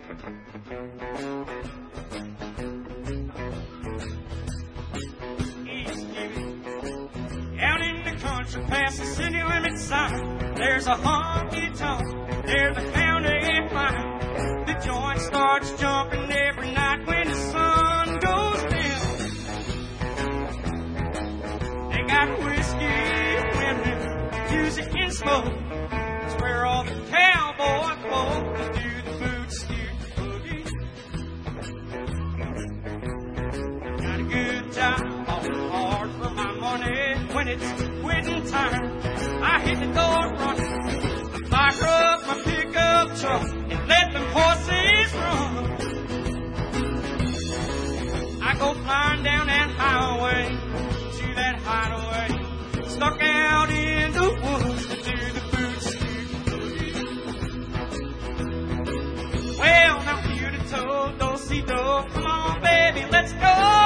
Out in the country, past the city limit sign, there's a honky-tonk, there's a pound-a-head line. The joint starts jumping every night when the sun goes down. They got whiskey, women, music and smoke. It's where all the cowboy folks do the boot scoot boogie. Got a good job, all hard for my money. When it's quitting time, I hit the door running, fire up my pickup truck and let them horses run. I go flying down that highway to that hideaway, stuck out in the woods to do the boot scoot boogie. Well, now here to toe, do-si-do, come on baby, let's go.